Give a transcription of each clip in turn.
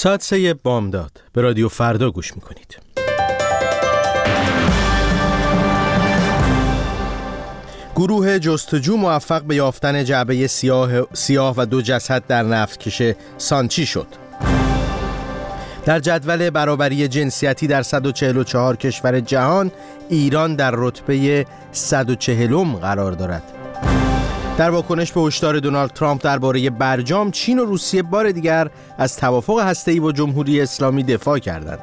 ساعت 3 بامداد به رادیو فردا گوش میکنید. گروه جستجو موفق به یافتن جعبه سیاه و 2 جسد در نفتکش سانچی شد. در جدول برابری جنسیتی در 144 کشور جهان ایران در رتبه 140 قرار دارد. در واکنش به هشدار دونالد ترامپ درباره برجام، چین و روسیه بار دیگر از توافق هسته‌ای با جمهوری اسلامی دفاع کردند.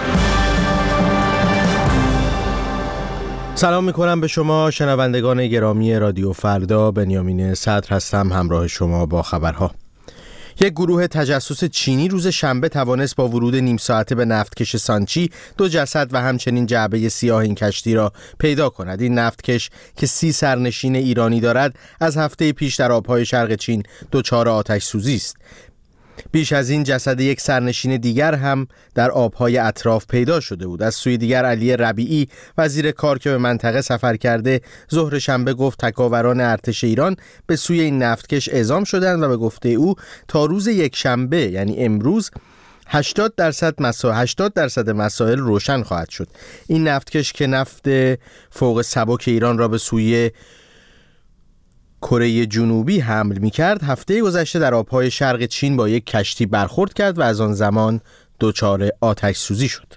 سلام میکنم به شما شنوندگان گرامی رادیو فردا. بنیامین صدر هستم، همراه شما با خبرها. یک گروه تجسس چینی روز شنبه توانست با ورود نیم ساعته به نفتکش سانچی 2 جسد و همچنین جعبه سیاه این کشتی را پیدا کند. این نفتکش که 30 سرنشین ایرانی دارد از هفته پیش در آبهای شرق چین دچار آتش سوزی است. بیش از این جسد یک سرنشین دیگر هم در آبهای اطراف پیدا شده بود. از سوی دیگر علی ربیعی وزیر کار که به منطقه سفر کرده ظهر شنبه گفت تکاوران ارتش ایران به سوی این نفتکش اعزام شدند و به گفته او تا روز یک شنبه یعنی امروز 80% مسائل روشن خواهد شد. این نفتکش که نفت فوق سبک ایران را به سوی کره جنوبی حمل می‌کرد، هفته گذشته در آبهای شرق چین با یک کشتی برخورد کرد و از آن زمان دچار آتش سوزی شد.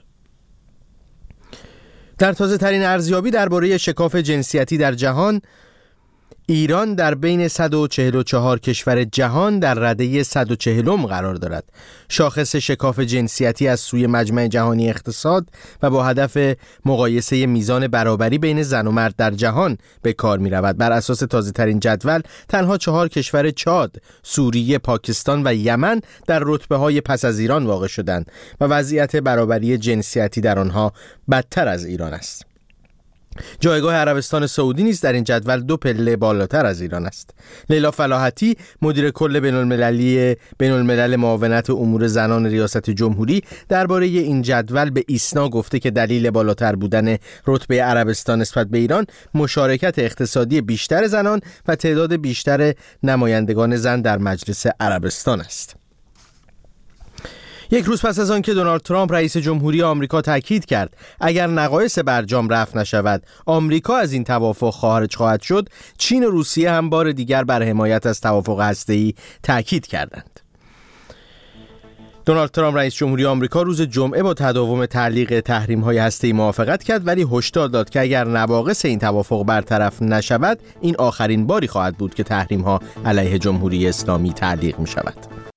در تازه ترین ارزیابی درباره شکاف جنسیتی در جهان، ایران در بین 144 کشور جهان در رده 140 قرار دارد. شاخص شکاف جنسیتی از سوی مجمع جهانی اقتصاد و با هدف مقایسه میزان برابری بین زن و مرد در جهان به کار می رود. بر اساس تازه ترین جدول تنها 4 کشور چاد، سوریه، پاکستان و یمن در رتبه های پس از ایران واقع شدند و وضعیت برابری جنسیتی در آنها بدتر از ایران است. جایگاه عربستان سعودی نیز در این جدول 2 پله بالاتر از ایران است. لیلا فلاحتی مدیر کل بین‌الملل معاونت امور زنان ریاست جمهوری درباره این جدول به ایسنا گفته که دلیل بالاتر بودن رتبه عربستان نسبت به ایران مشارکت اقتصادی بیشتر زنان و تعداد بیشتر نمایندگان زن در مجلس عربستان است. یک روز پس از آن که دونالد ترامپ رئیس جمهوری آمریکا تاکید کرد اگر نقایص برجام رفع نشود آمریکا از این توافق خارج خواهد شد، چین و روسیه هم بار دیگر بر حمایت از توافق هسته‌ای تاکید کردند. دونالد ترامپ رئیس جمهوری آمریکا روز جمعه با تداوم تعلیق تحریم‌های هسته‌ای موافقت کرد، ولی هشدار داد که اگر نواقص این توافق برطرف نشود این آخرین باری خواهد بود که تحریم‌ها علیه جمهوری اسلامی تعلیق می‌شود.